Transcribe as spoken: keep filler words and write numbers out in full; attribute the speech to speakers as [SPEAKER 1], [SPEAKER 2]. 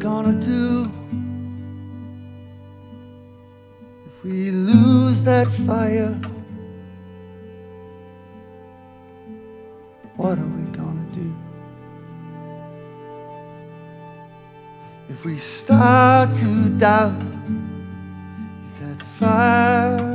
[SPEAKER 1] gonna do if we lose that fire? What are we gonna do if we start to doubt if that fire